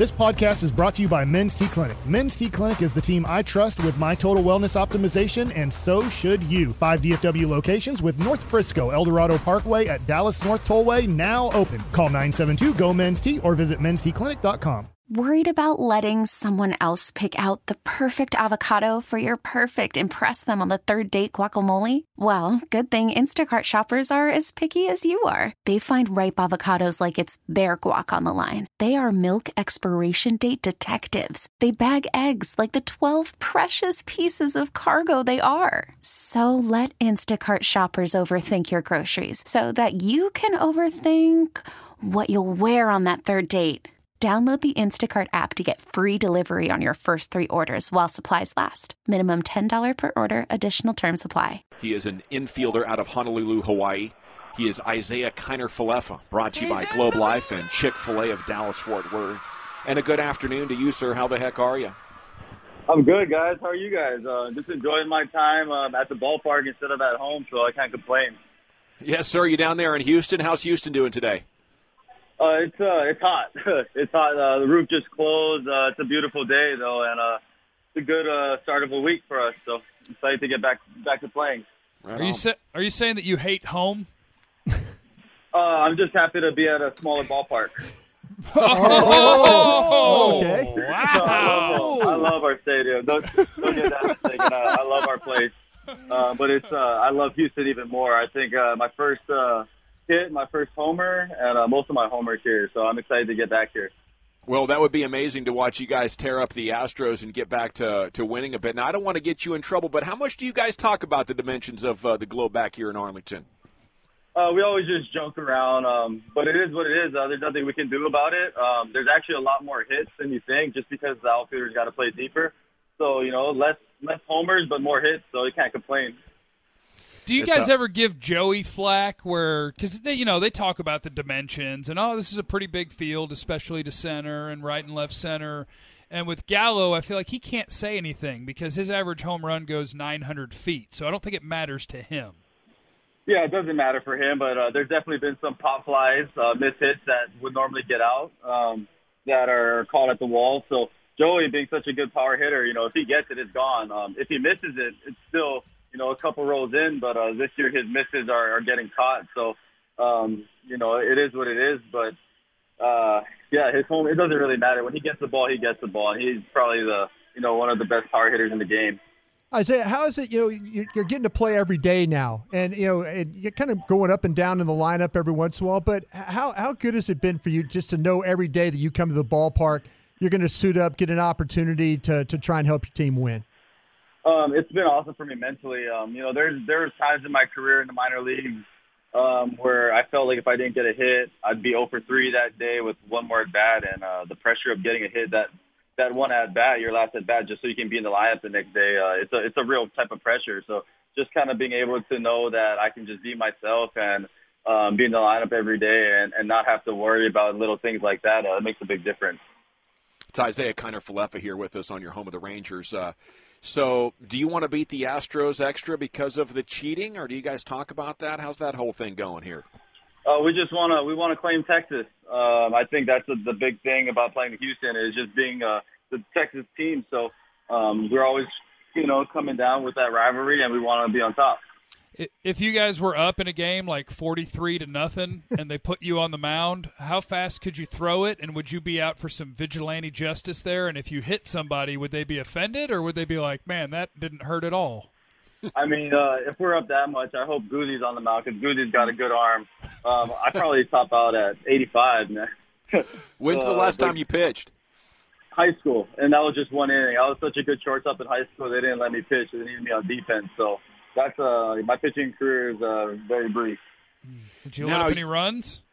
This podcast is brought to you by Men's T Clinic. Men's T Clinic is the team I trust with my total wellness optimization, and so should you. 5 DFW locations with North Frisco, Eldorado Parkway at Dallas North Tollway now open. Call 972-GO-MEN'S-T or visit mensteclinic.com. Worried about letting someone else pick out the perfect avocado for your perfect impress them on the third date guacamole? Well, good thing Instacart shoppers are as picky as you are. They find ripe avocados like it's their guac on the line. They are milk expiration date detectives. They bag eggs like the 12 precious pieces of cargo they are. So let Instacart shoppers overthink your groceries so that you can overthink what you'll wear on that third date. Download the Instacart app to get free delivery on your first 3 orders while supplies last. Minimum $10 per order. Additional terms apply. He is an infielder out of Honolulu, Hawaii. He is Isaiah Kiner-Falefa, brought to you by Globe Life and Chick-fil-A of Dallas-Fort Worth. And a good afternoon to you, sir. How the heck are you? I'm good, guys. How are you guys? Just enjoying my time at the ballpark instead of at home, so I can't complain. Yes, sir. You down there in Houston? How's Houston doing today? It's hot. It's hot. The roof just closed. It's a beautiful day, though, and it's a good start of a week for us. So I'm excited to get back to playing. Right are you saying that you hate home? I'm just happy to be at a smaller ballpark. Okay. Wow. I love our stadium. Don't get that mistaken. I love our place. But I love Houston even more. I think my first hit, my first homer, and most of my homers here. So I'm excited to get back here. Well, that would be amazing to watch you guys tear up the Astros and get back to winning a bit. Now, I don't want to get you in trouble, but how much do you guys talk about the dimensions of the Globe back here in Arlington? We always just joke around, but it is what it is. There's nothing we can do about it. There's actually a lot more hits than you think, just because the outfielders got to play deeper. So, less homers, but more hits, so you can't complain. Do you guys ever give Joey flack because they talk about the dimensions and, this is a pretty big field, especially to center and right and left center. And with Gallo, I feel like he can't say anything because his average home run goes 900 feet. So I don't think it matters to him. Yeah, it doesn't matter for him, but there's definitely been some pop flies, missed hits that would normally get out that are caught at the wall. So Joey, being such a good power hitter, if he gets it, it's gone. If he misses it, it's still – a couple rolls in, but this year his misses are getting caught. So, it is what it is. But, his home, it doesn't really matter. When he gets the ball, he gets the ball. And he's probably one of the best power hitters in the game. Isaiah, how is it, you're getting to play every day now, and, and you're kind of going up and down in the lineup every once in a while, but how good has it been for you just to know every day that you come to the ballpark, you're going to suit up, get an opportunity to try and help your team win? It's been awesome for me mentally. There's times in my career in the minor leagues where I felt like if I didn't get a hit, I'd be 0 for 3 that day with one more at bat, and the pressure of getting a hit that one at bat, your last at bat, just so you can be in the lineup the next day. It's a real type of pressure. So just kind of being able to know that I can just be myself and be in the lineup every day and not have to worry about little things like that, it makes a big difference. It's Isaiah Kiner-Falefa here with us on your home of the Rangers. So do you want to beat the Astros extra because of the cheating, or do you guys talk about that? How's that whole thing going here? We want to claim Texas. I think that's the big thing about playing Houston is just being the Texas team. So we're always, coming down with that rivalry, and we want to be on top. If you guys were up in a game like 43-0 and they put you on the mound, how fast could you throw it, and would you be out for some vigilante justice there? And if you hit somebody, would they be offended, or would they be like, man, that didn't hurt at all? I mean, if we're up that much, I hope Guzzi's on the mound because Guzzi's got a good arm. I probably top out at 85. When's the last time you pitched? High school, and that was just one inning. I was such a good shortstop in high school, they didn't let me pitch. They needed me on defense, so that's my pitching career is very brief. Did you let up any runs?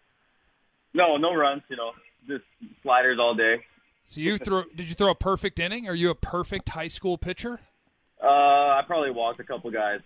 No runs. Just sliders all day. So did you throw a perfect inning? Are you a perfect high school pitcher? I probably walked a couple guys.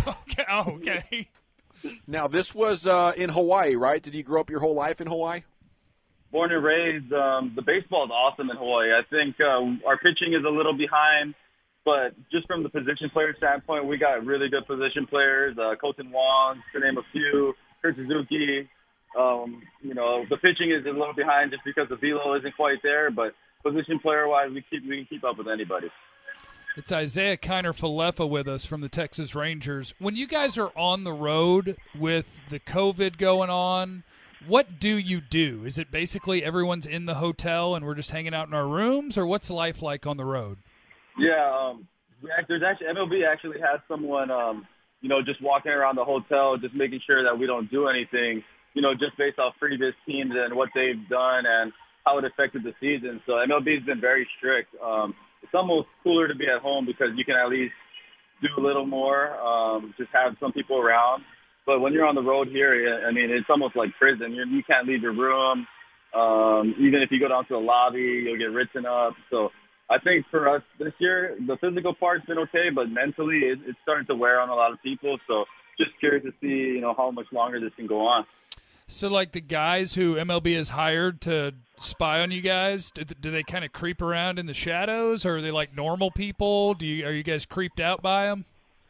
Okay. Now this was in Hawaii, right? Did you grow up your whole life in Hawaii? Born and raised. The baseball is awesome in Hawaii. I think our pitching is a little behind. But just from the position player standpoint, we got really good position players. Kolten Wong, to name a few, Kurt Suzuki. The pitching is a little behind just because the velo isn't quite there. But position player-wise, we can keep up with anybody. It's Isaiah Kiner-Falefa with us from the Texas Rangers. When you guys are on the road with the COVID going on, what do you do? Is it basically everyone's in the hotel and we're just hanging out in our rooms, or what's life like on the road? Yeah, there's actually MLB actually has someone, just walking around the hotel, just making sure that we don't do anything, just based off previous teams and what they've done and how it affected the season. So MLB's been very strict. It's almost cooler to be at home because you can at least do a little more, just have some people around. But when you're on the road here, I mean, it's almost like prison. You can't leave your room. Even if you go down to the lobby, you'll get written up. So I think for us this year, the physical part's been okay, but mentally it's starting to wear on a lot of people. So just curious to see, how much longer this can go on. So, like the guys who MLB has hired to spy on you guys, do they kind of creep around in the shadows, or are they like normal people? Are you guys creeped out by them?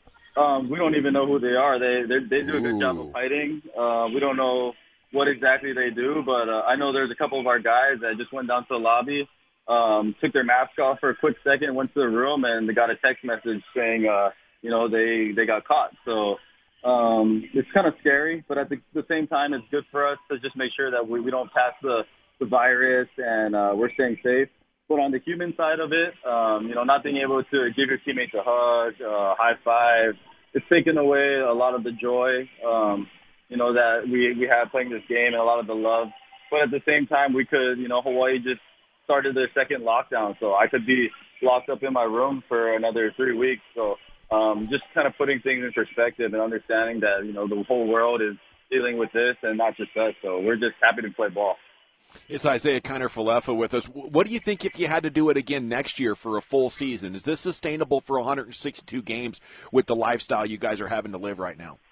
We don't even know who they are. They do a good job of hiding. We don't know what exactly they do, but I know there's a couple of our guys that just went down to the lobby, took their mask off for a quick second, went to the room, and they got a text message saying, they got caught. So it's kind of scary, but at the same time, it's good for us to just make sure that we don't pass the virus and we're staying safe. But on the human side of it, not being able to give your teammates a hug, high five, it's taken away a lot of the joy, that we have playing this game and a lot of the love. But at the same time, we could, Hawaii just started their second lockdown, so I could be locked up in my room for another 3 weeks. So just kind of putting things in perspective and understanding that, the whole world is dealing with this and not just us. So we're just happy to play ball. It's Isaiah Kiner-Falefa with us. What do you think if you had to do it again next year for a full season? Is this sustainable for 162 games with the lifestyle you guys are having to live right now?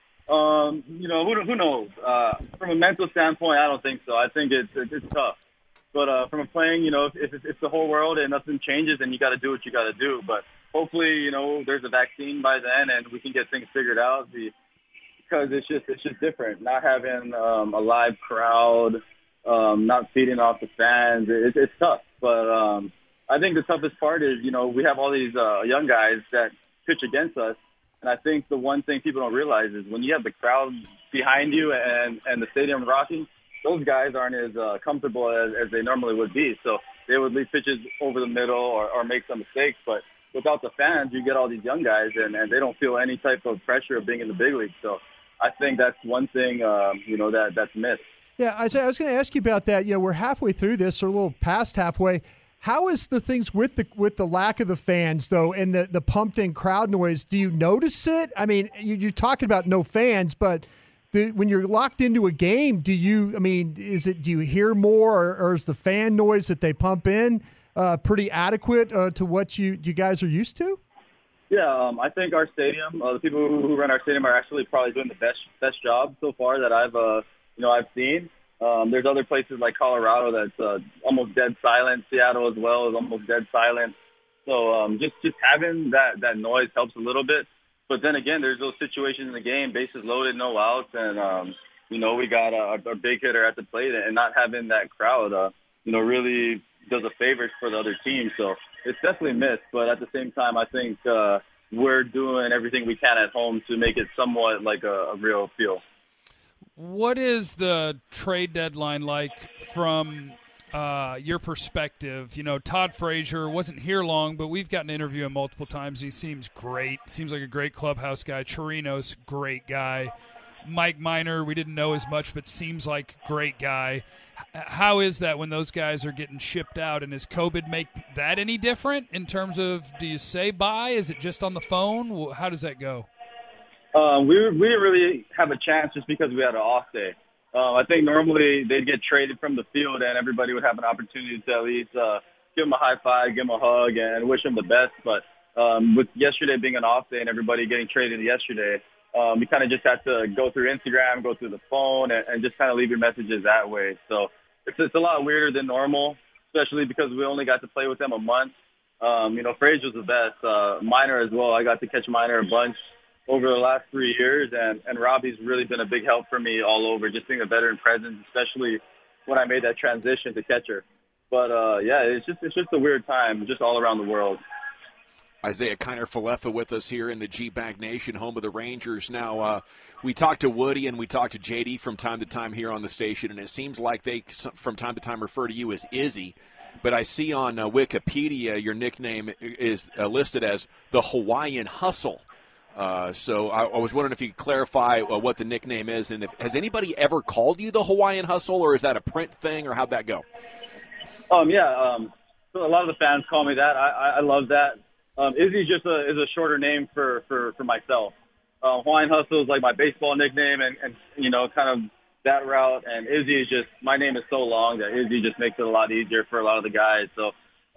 Who knows? From a mental standpoint, I don't think so. I think it's tough. But from a playing, if it's the whole world and nothing changes, then you got to do what you got to do. But hopefully, there's a vaccine by then and we can get things figured out because it's just different. Not having a live crowd. Not feeding off the fans. It's tough, but I think the toughest part is, we have all these young guys that pitch against us, and I think the one thing people don't realize is when you have the crowd behind you and the stadium rocking, those guys aren't as comfortable as they normally would be. So they would leave pitches over the middle or make some mistakes, but without the fans, you get all these young guys, and they don't feel any type of pressure of being in the big league. So I think that's one thing, that's missed. Yeah, Isaiah, I was going to ask you about that. We're halfway through this, or a little past halfway. How is the things with the lack of the fans, though, and the pumped-in crowd noise? Do you notice it? I mean, you're talking about no fans, but when you're locked into a game, do you hear more, or is the fan noise that they pump in pretty adequate to what you guys are used to? Yeah, I think our stadium, the people who run our stadium are actually probably doing the best job so far that I've seen. There's other places like Colorado that's almost dead silent. Seattle as well is almost dead silent. So just having that noise helps a little bit. But then again, there's those situations in the game, bases loaded, no outs, and we got our big hitter at the plate, and not having that crowd, really does a favor for the other team. So it's definitely missed. But at the same time, I think we're doing everything we can at home to make it somewhat like a real feel. What is the trade deadline like from your perspective? Todd Frazier wasn't here long, but we've gotten to interview him multiple times. He seems great. Seems like a great clubhouse guy. Chirinos, great guy. Mike Minor, we didn't know as much, but seems like great guy. How is that when those guys are getting shipped out? And does COVID make that any different in terms of, do you say bye? Is it just on the phone? How does that go? We didn't really have a chance just because we had an off day. I think normally they'd get traded from the field and everybody would have an opportunity to at least give them a high five, give them a hug, and wish them the best. But with yesterday being an off day and everybody getting traded yesterday, we kind of just had to go through Instagram, go through the phone, and just kind of leave your messages that way. So it's a lot weirder than normal, especially because we only got to play with them a month. Frazier's the best. Minor as well. I got to catch Minor a bunch over the last 3 years, and Robbie's really been a big help for me all over, just being a veteran presence, especially when I made that transition to catcher. But yeah, it's just a weird time, just all around the world. Isaiah Kiner-Falefa with us here in the G-Bank Nation, home of the Rangers. Now, we talked to Woody and we talked to JD from time to time here on the station, and it seems like they, from time to time, refer to you as Izzy. But I see on Wikipedia your nickname is listed as the Hawaiian Hustle. So I was wondering if you could clarify what the nickname is, and has anybody ever called you the Hawaiian Hustle, or is that a print thing, or how'd that go? So a lot of the fans call me that. I love that. Izzy just is a shorter name for myself. Hawaiian Hustle is like my baseball nickname, and kind of that route. And Izzy is just, my name is so long that Izzy just makes it a lot easier for a lot of the guys. So,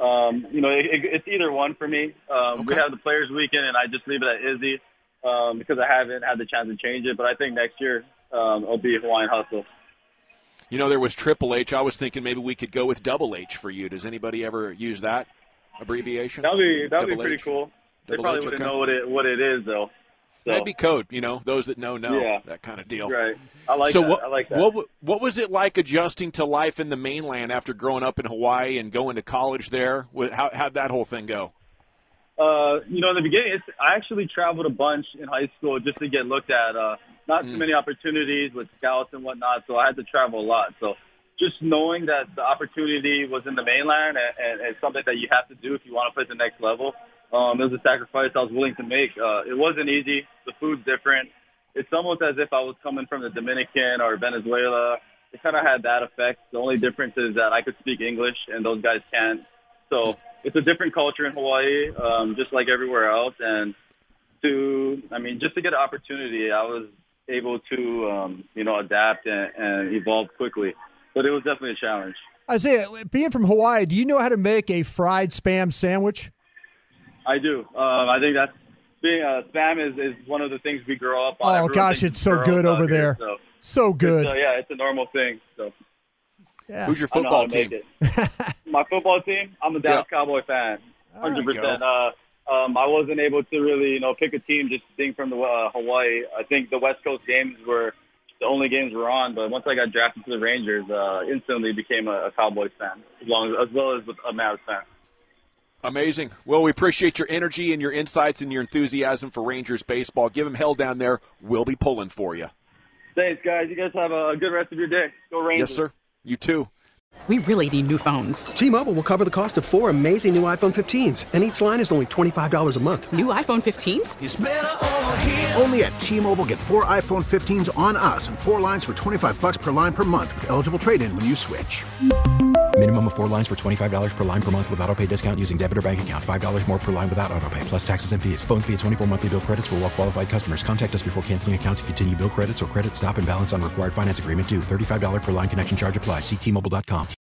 it's either one for me. Okay. We have the Players Weekend, and I just leave it at Izzy because I haven't had the chance to change it. But I think next year it'll be Hawaiian Hustle. There was Triple H. I was thinking maybe we could go with Double H for you. Does anybody ever use that abbreviation? That'd be pretty cool. They probably wouldn't know what it is, though. So. That'd be code, those that know, yeah. That kind of deal. Right. I like that. What was it like adjusting to life in the mainland after growing up in Hawaii and going to college there? How'd that whole thing go? In the beginning, I actually traveled a bunch in high school just to get looked at. Not too many opportunities with scouts and whatnot, so I had to travel a lot. So just knowing that the opportunity was in the mainland and it's something that you have to do if you want to play at the next level, it was a sacrifice I was willing to make. It wasn't easy. The food's different. It's almost as if I was coming from the Dominican or Venezuela. It kind of had that effect. The only difference is that I could speak English and those guys can't. So it's a different culture in Hawaii, just like everywhere else. And just to get an opportunity, I was able to, adapt and evolve quickly. But it was definitely a challenge. Isaiah, being from Hawaii, do you know how to make a fried Spam sandwich? I do. I think that's Spam is one of the things we grow up on. Oh, gosh, it's so good over there. So good. It's a normal thing. So. Yeah. Who's your football team? My football team? I'm a Dallas Cowboy fan, 100%. I wasn't able to really, pick a team just being from Hawaii. I think the West Coast games were the only games we're on, but once I got drafted to the Rangers, instantly became a Cowboys fan, as well as a Mavs fan. Amazing. Well, we appreciate your energy and your insights and your enthusiasm for Rangers baseball. Give them hell down there. We'll be pulling for you. Thanks, guys. You guys have a good rest of your day. Go Rangers. Yes, sir. You too. We really need new phones. T-Mobile will cover the cost of 4 amazing new iPhone 15s, and each line is only $25 a month. New iPhone 15s? It's better over here. Only at T-Mobile, get 4 iPhone 15s on us and 4 lines for $25 per line per month with eligible trade-in when you switch. Minimum of 4 lines for $25 per line per month with autopay discount using debit or bank account. $5 more per line without autopay, plus taxes and fees. Phone fee at 24 monthly bill credits for well-qualified customers. Contact us before canceling account to continue bill credits or credit stop and balance on required finance agreement due. $35 per line connection charge applies. See T-Mobile.com.